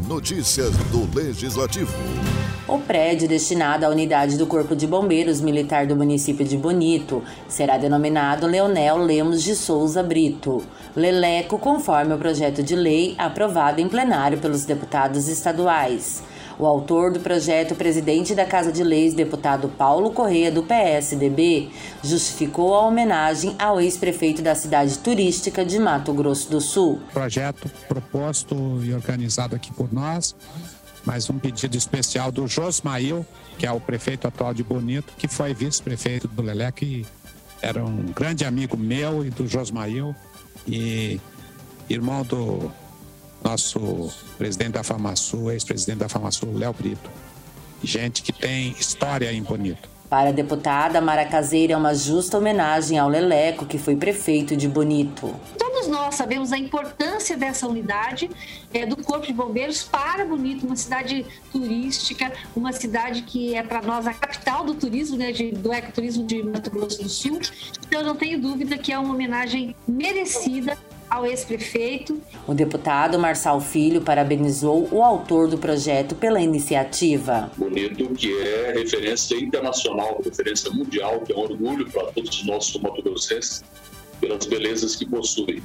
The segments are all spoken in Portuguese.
Notícias do Legislativo. O prédio destinado à unidade do Corpo de Bombeiros Militar do município de Bonito será denominado Leonel Lemos de Souza Brito, Leleco, conforme o projeto de lei aprovado em plenário pelos deputados estaduais. O autor do projeto, o presidente da Casa de Leis, deputado Paulo Correia, do PSDB, justificou a homenagem ao ex-prefeito da cidade turística de Mato Grosso do Sul. Projeto proposto e organizado aqui por nós, mas um pedido especial do Josmail, que é o prefeito atual de Bonito, que foi vice-prefeito do Leleco e era um grande amigo meu e do Josmail e irmão do nosso presidente da FamaSul, ex-presidente da FamaSul, Léo Brito. Gente que tem história em Bonito. Para a deputada Mara Caseira, é uma justa homenagem ao Leleco, que foi prefeito de Bonito. Todos nós sabemos a importância dessa unidade do Corpo de Bombeiros para Bonito, uma cidade turística, uma cidade que é para nós a capital do turismo, do ecoturismo de Mato Grosso do Sul. Então, eu não tenho dúvida que é uma homenagem merecida ao ex-prefeito. O deputado Marçal Filho parabenizou o autor do projeto pela iniciativa. Bonito, que é referência internacional, referência mundial, que é um orgulho para todos nós mato-grossenses pelas belezas que possui.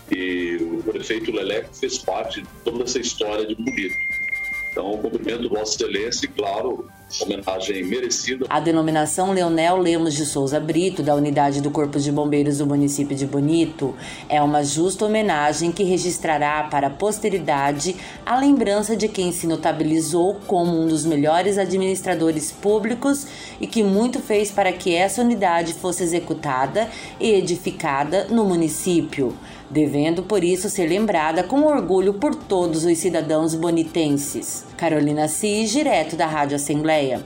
E o prefeito Leleco fez parte de toda essa história de Bonito. Então, cumprimento Vossa Excelência e, claro, homenagem merecida. A denominação Leonel Lemos de Souza Brito, da unidade do Corpo de Bombeiros do município de Bonito, é uma justa homenagem que registrará para a posteridade a lembrança de quem se notabilizou como um dos melhores administradores públicos e que muito fez para que essa unidade fosse executada e edificada no município, devendo por isso ser lembrada com orgulho por todos os cidadãos bonitenses. Carolina Cis, direto da Rádio Assembleia.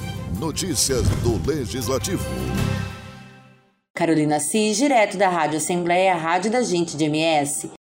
Notícias do Legislativo. Carolina Cis, direto da Rádio Assembleia, Rádio da Gente de MS.